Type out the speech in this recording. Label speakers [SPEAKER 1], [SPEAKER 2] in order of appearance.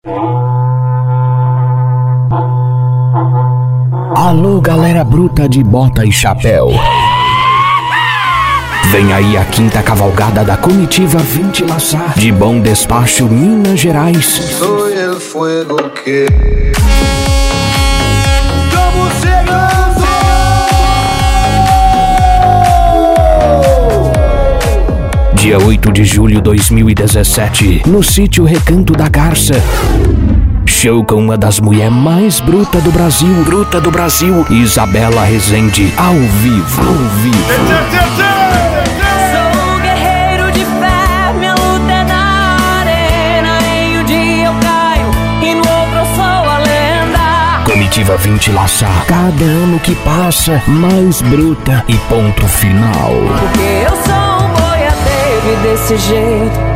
[SPEAKER 1] Alô, galera bruta de bota e chapéu. Vem aí a quinta cavalgada da comitiva 20 Laçá, de Bom Despacho, Minas Gerais.
[SPEAKER 2] Soy el fuego que...
[SPEAKER 1] Dia 8 de julho de 2017, no sítio Recanto da Garça. Show com uma das mulheres mais brutas do Brasil, Isabela Rezende, ao vivo.
[SPEAKER 3] Sou guerreiro de fé, minha luta é na arena. Em um dia eu caio e no outro eu sou a lenda.
[SPEAKER 1] Comitiva 20 Laçá, cada ano que passa, mais bruta e ponto final.
[SPEAKER 3] Porque eu sou um boiadeiro e desse jeito